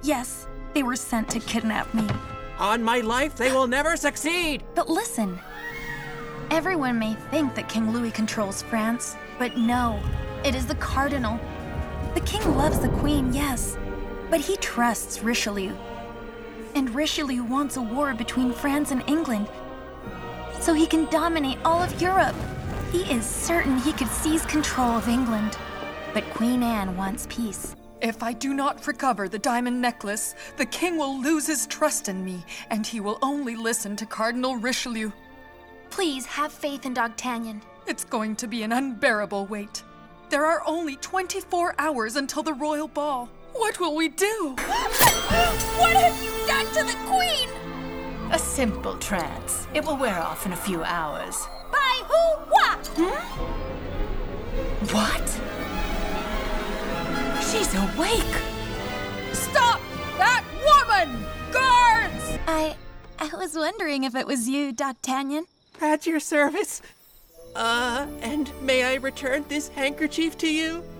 Yes, they were sent to kidnap me. On my life, they will never succeed! But listen, everyone may think that King Louis controls France, but no, it is the Cardinal. The king loves the queen, yes, but he trusts Richelieu. And Richelieu wants a war between France and England, so he can dominate all of Europe. He is certain he could seize control of England. But Queen Anne wants peace. If I do not recover the diamond necklace, the king will lose his trust in me, and he will only listen to Cardinal Richelieu. Please have faith in D'Artagnan. It's going to be an unbearable wait. There are only 24 hours until the royal ball. What will we do? What have you done to the queen? A simple trance. It will wear off in a few hours. By who? What? What? She's awake! Stop that woman! Guards! I was wondering if it was you, D'Artagnan. At your service. And may I return this handkerchief to you?